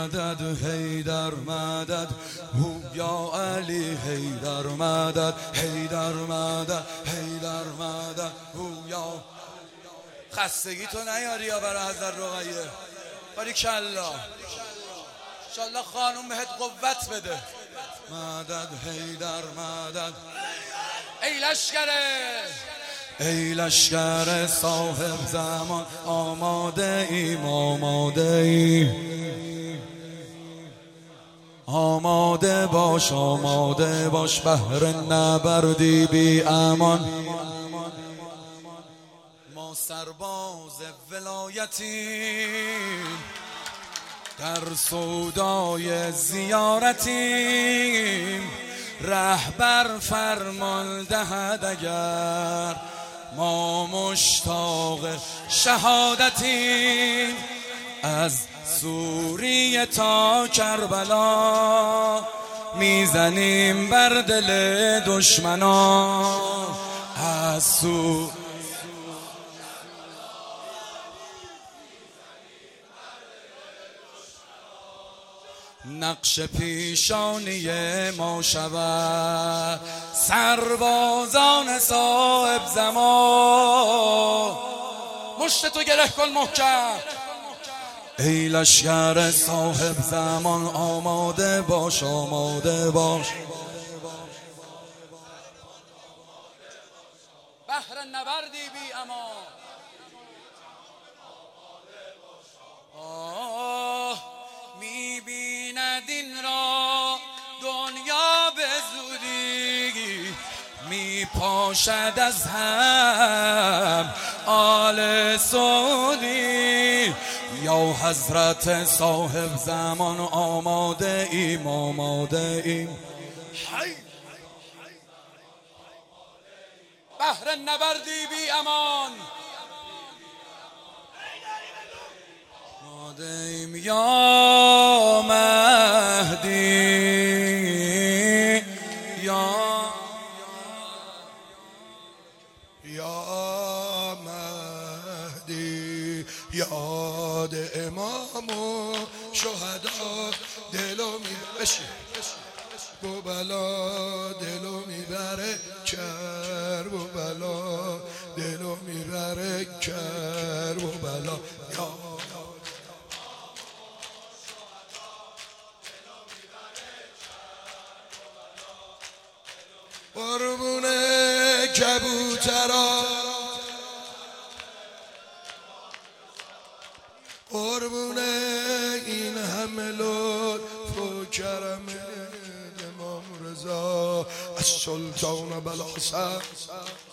مدد حیدر مدد هو یا علی حیدر مدد حیدر مدد حیدر مدد هو یا. خستگی تو نیاری یا برای حضرت رقیه باریکالله انشالله خانوم بهت قوت بده. مدد حیدر مدد. ای لشکره ای لشکر صاحب زمان آماده ایم آماده ایم آماده باش بهر نبردی بی امان. ما سرباز ولایتیم در سودای زیارتیم رهبر فرمان دهد اگر ما مشتاق شهادتیم. از سوریه تا کربلا میزنیم بر دل دشمنان. از نقش پیشانی ما شود سربازان صاحب زمان. مشت تو گره کن محکم. ای لشکر صاحب زمان آماده باش آماده باش بهر نبردی بی امان. میبیند این را دنیا به زودی میپاشد از هم آل سعودی. یا حضرت صاحب زمان آماده ایم آماده ایم بهر نبردی بی امان. آماده ایم یا مهدی یا مهدی یاد امام و شهدا دلو میبره و بلا دلو میبره کرب و بلا دلو میبره کرب و بلا. یا قربونه کبوترا قربونه این همه لطف و کرم امام رضا از سلطان بلحسن